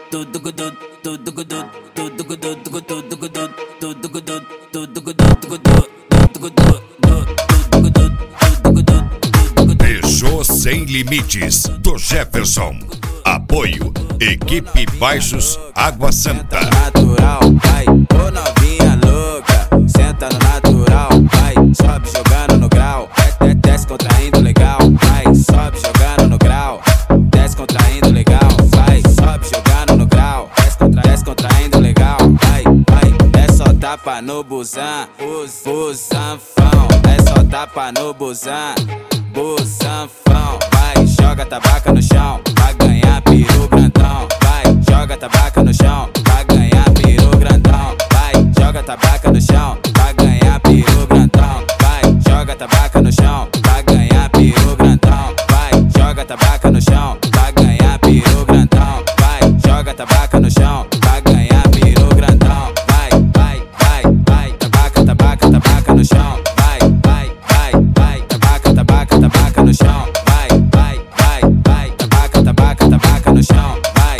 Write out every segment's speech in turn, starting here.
Peugeot Sem Limites, do Jefferson. Apoio, Equipe Baixos Água Santa. Natural, vai, ô novinha louca, senta no natural, vai, sobe jogando no grau, desce contraindo legal, vai, sobe jogando no grau, desce contraindo legal, vai, sobe jogando no grau, desce contraindo legal, vai, é só tapa no busan, busanfão, é só tapa no busan, busanfão, vai, joga tabaca no chão, vai ganhar peru grandão, vai, joga tabaca no chão, vai ganhar peru grandão, vai, joga tabaca no chão, vai ganhar peru grandão, vai, joga tabaca no chão, vai ganhar peru grandão, vai, joga tabaca no chão, vai ganhar peru grandão, vai, joga tabaca no chão, vai ganhar peru grandão, vai, tabaca no chão, vai, tabaca no chão, vai, tabaca no chão, vai,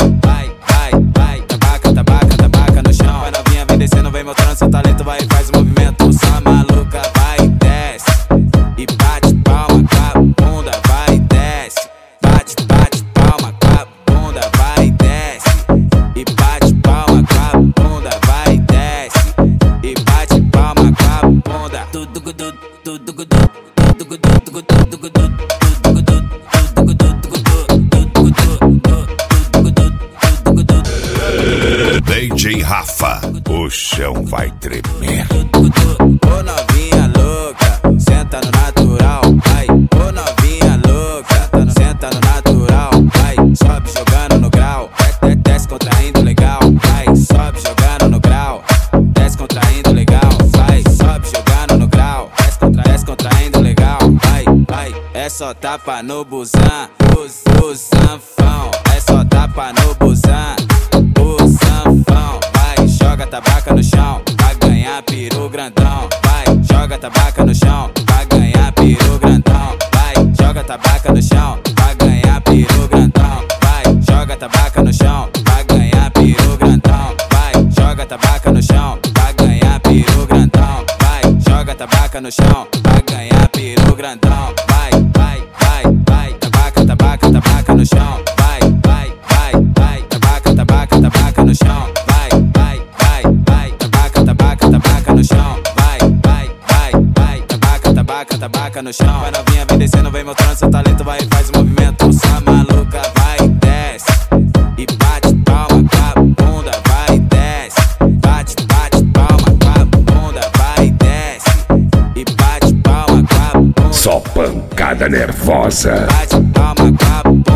tabaca no chão. Vai novinha, vem descendo, vem mostrando seu talento, vai e faz o movimento. Só maluca, vai e desce, e bate palma com a bunda, vai e desce, bate palma com a bunda, vai e desce, e bate palma com a bunda, vai e desce, e bate palma com a bunda. DJ Rafa, o chão vai tremer. Ô novinha louca, senta no natural, vai. Ô novinha louca, senta no natural, vai. Sobe jogando no grau, desce contraindo legal, vai. Sobe jogando no grau, desce contraindo legal, vai. Sobe jogando no grau, desce contraindo legal, vai. É só tapa no busan, busanfão. É só tapa no busan, busanfão. Vai, joga tabaca no chão, vai ganhar peru grandão. Vai, joga tabaca no chão, vai ganhar peru grandão. Vai, joga tabaca no chão, vai ganhar peru grandão. Vai, joga tabaca no chão, vai ganhar peru grandão. Vai, joga tabaca no chão, vai ganhar peru grandão. Vai, joga tabaca no chão, vai ganhar peru grandão. Vai, tabaca no chão. Vai, tabaca no chão. Vai, tabaca no chão. Vai, tabaca no chão. Vai novinha, vem descendo, vem mostrando seu talento, vai e faz o movimento. Só maluca, vai e desce, e bate palma com a bunda, vai e desce, bate palma com a bunda, vai e desce, e bate palma com a bunda. Só pancada nervosa. Bate palma com a bunda.